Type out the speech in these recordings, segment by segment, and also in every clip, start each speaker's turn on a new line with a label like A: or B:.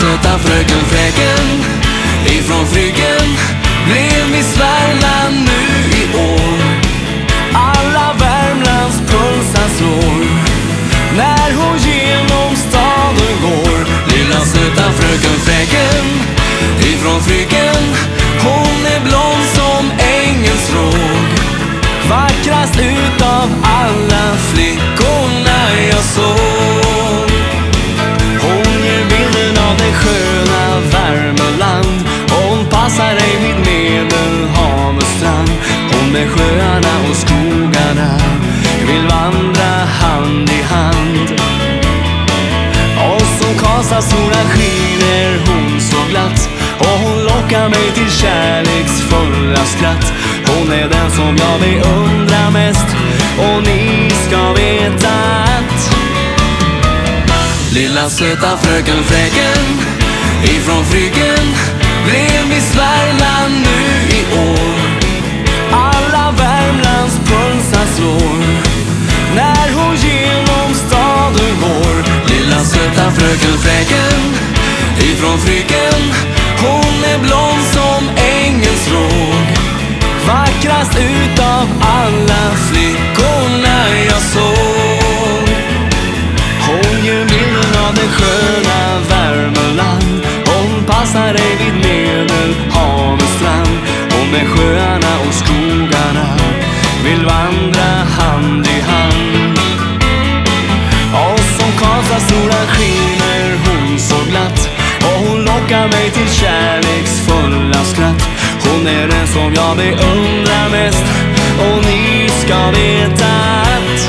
A: söta fröken Fräken ifrån Fryggen blev Miss Värmland nu i år. Alla Värmlands pulsar slår när hon genom staden går. Lilla söta fröken Fräken ifrån Fryggen, hon är blond som ängens råg. Vackrast utav alla flickorna jag såg. Hon ger bilden av det sköna Värmeland. Hon passar ej vid Medelhavets strand. Hon med sjöarna och skogarna vill vandra hand i hand. Och som Karlstadssolen skiner hon så glatt, och hon lockar mig till kärleksfulla skratt. Hon är den som jag beundrar mest, och ni ska veta att lilla söta fröken Fräken ifrån Fryggen blev Miss Värmland nu i år. Alla Värmlands pulsar slår när hon genom staden går. Lilla söta fröken Fräken ifrån Fryggen, hon är blond som ängens råg. Vackrast utav alla flickorna jag såg. Hon ger bilden av det sköna Värmeland. Hon passar ej vid Medelhavets strand. Hon med sjöarna och skogarna vill vandra hand i hand. Och som Karlstadssolen skiner hon så glatt, och hon lockar mig till kärleksfulla skratt. Hon är den som jag beundrar mest, och ni ska veta att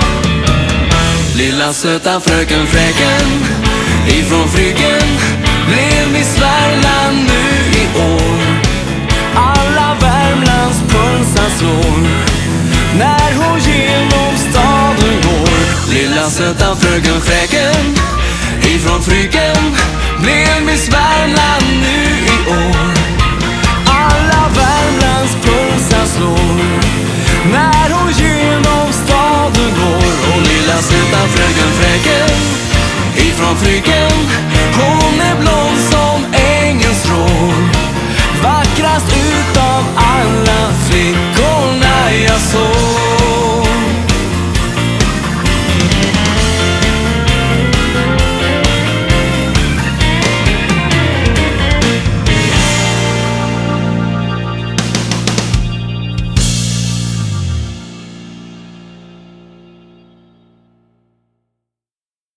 A: lilla söta fröken Fräken ifrån Fryggen blev Miss Värmland nu i år. Alla Värmlands pulsar slår när hon genom staden går. Lilla söta fröken Fräken ifrån Fryggen blev Miss Värmland nu i år. Alla Värmlands pulsar slår när hon genom staden går. Och lilla söta fröken Fräken ifrån Fryggen